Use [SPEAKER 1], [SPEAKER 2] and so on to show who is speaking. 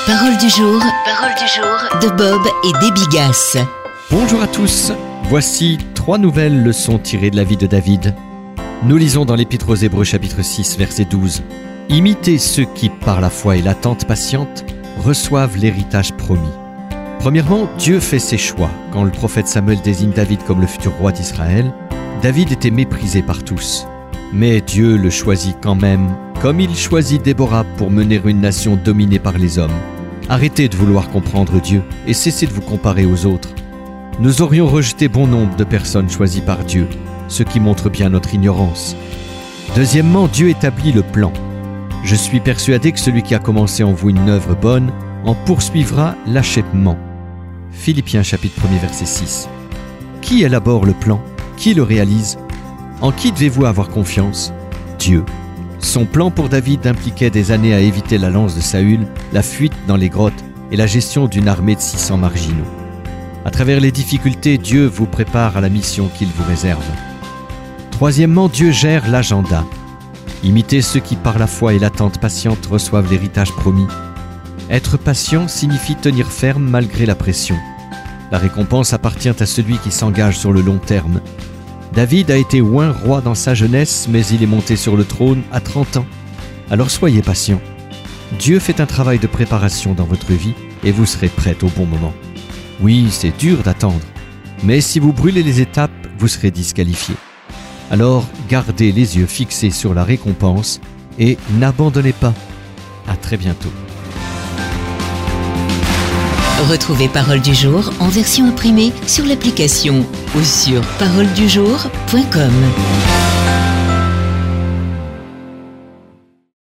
[SPEAKER 1] Parole du jour de Bob et Déby Gass.
[SPEAKER 2] Bonjour à tous, voici 3 nouvelles leçons tirées de la vie de David. Nous lisons dans l'Épître aux Hébreux chapitre 6 verset 12. Imitez ceux qui, par la foi et l'attente patiente, reçoivent l'héritage promis. Premièrement, Dieu fait ses choix. Quand le prophète Samuel désigne David comme le futur roi d'Israël, David était méprisé par tous. Mais Dieu le choisit quand même, comme il choisit Déborah pour mener une nation dominée par les hommes. Arrêtez de vouloir comprendre Dieu et cessez de vous comparer aux autres. Nous aurions rejeté bon nombre de personnes choisies par Dieu, ce qui montre bien notre ignorance. Deuxièmement, Dieu établit le plan. Je suis persuadé que celui qui a commencé en vous une œuvre bonne en poursuivra l'achèvement. Philippiens chapitre 1er verset 6. Qui élabore le plan? Qui le réalise? En qui devez-vous avoir confiance? Dieu. Son plan pour David impliquait des années à éviter la lance de Saül, la fuite dans les grottes et la gestion d'une armée de 600 marginaux. À travers les difficultés, Dieu vous prépare à la mission qu'il vous réserve. Troisièmement, Dieu gère l'agenda. Imitez ceux qui, par la foi et l'attente patiente, reçoivent l'héritage promis. Être patient signifie tenir ferme malgré la pression. La récompense appartient à celui qui s'engage sur le long terme. David a été oint roi dans sa jeunesse, mais il est monté sur le trône à 30 ans. Alors soyez patient. Dieu fait un travail de préparation dans votre vie et vous serez prêt au bon moment. Oui, c'est dur d'attendre, mais si vous brûlez les étapes, vous serez disqualifié. Alors gardez les yeux fixés sur la récompense et n'abandonnez pas. À très bientôt.
[SPEAKER 1] Retrouvez Parole du jour en version imprimée sur l'application ou sur paroledujour.com.